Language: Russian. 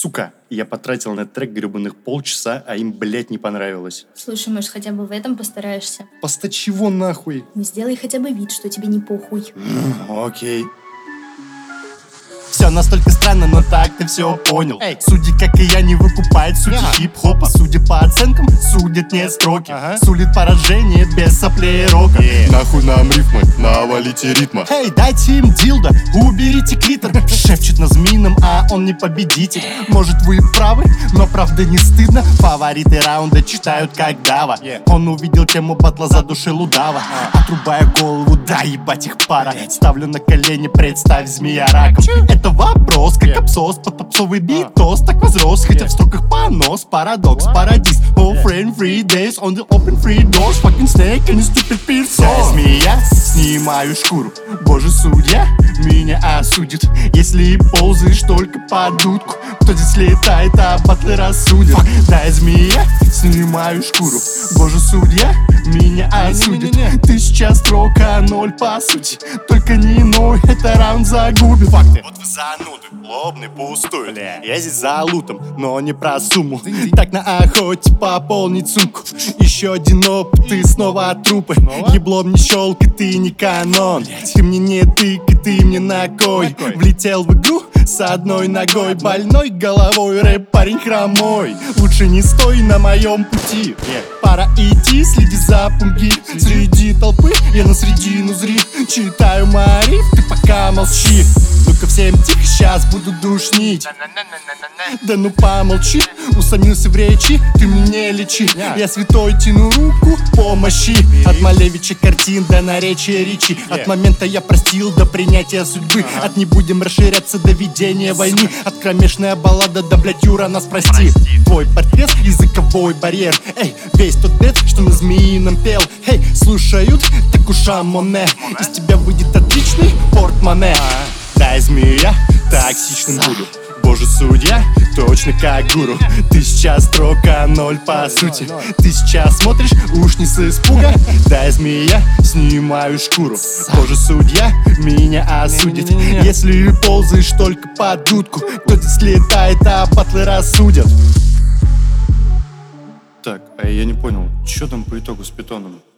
Сука, я потратил на этот трек гребаных полчаса, а им, блядь, не понравилось. Слушай, может, хотя бы в этом постараешься? Поста чего нахуй? Ну, сделай хотя бы вид, что тебе не похуй. Окей. Все настолько странно, но так ты все понял. Судьи, как и я, не выкупают сути хип-хопа. Судя по оценкам, судят не строки. Сулит поражение без соплей и рока. Нахуй нам рифмы, навалите ритма. Эй, дайте им дилдо, уберите клитор. Шепчет на змеином, а он не победитель. Может, вы и правы, но правда не стыдно. Фавориты раунда читают как Дава. Он увидел тему батла, задушил удава. Отрубая голову, да ебать их пара. Ставлю на колени, представь змея раком. Это вопрос, как абсос под попсовый битос. Так возрос, хотя в строках понос. Парадокс, парадис. Oh friend, 3 days on the open free doors. Fucking snake and a stupid person. Я змея, снимаю шкуру. Боже судья, меня осудит. Если ползаешь только под дудку, кто здесь летает, а батлы рассудит. Да, я змея, снимаю шкуру. Боже судья, меня осудит. Ты сейчас строка 0 по сути. Только не ной, это раунд загубит. Факты. Вот вы зануды, лобный пустой. Я здесь за лутом, но не про сумму. Так на охоте пополнить сумку. Еще один опыт, ты снова от трупы. Еблом не щелкай, ты не канон. Ты мне не тыкай, ты мне на кой. Влетел в игру с одной ногой. Больной головой, рэп парень хромой. Лучше не стой на моем пути. Пора идти, следи за пунги. Среди толпы, я на средину зри. Читаю Мари, ты пока молчи. Ну-ка всем тихо, сейчас буду душнить. Да ну помолчи, усомнился в речи, ты мне не лечи. Я святой, тяну руку помощи. От Малевича картин до наречия речи. От момента я простил до принятия судьбы. От не будем расширяться до ведения войны. От кромешная баллада до блять Юра нас прости. Твой портрет, языковой барьер. Эй, весь тот бред, что на змеином пел. Эй, слушают, так ушам Моне. Из тебя выйдет отличный портмоне. Да, змея, токсичным буду. Боже судья, точно как гуру. Ты сейчас строка 0 по сути. Ты сейчас смотришь, уж не с испуга. Да, змея, снимаю шкуру. Боже судья, меня осудит. Если ползаешь только под дудку, кто здесь летает, а батлы рассудят. Так, а я не понял, что там по итогу с питоном?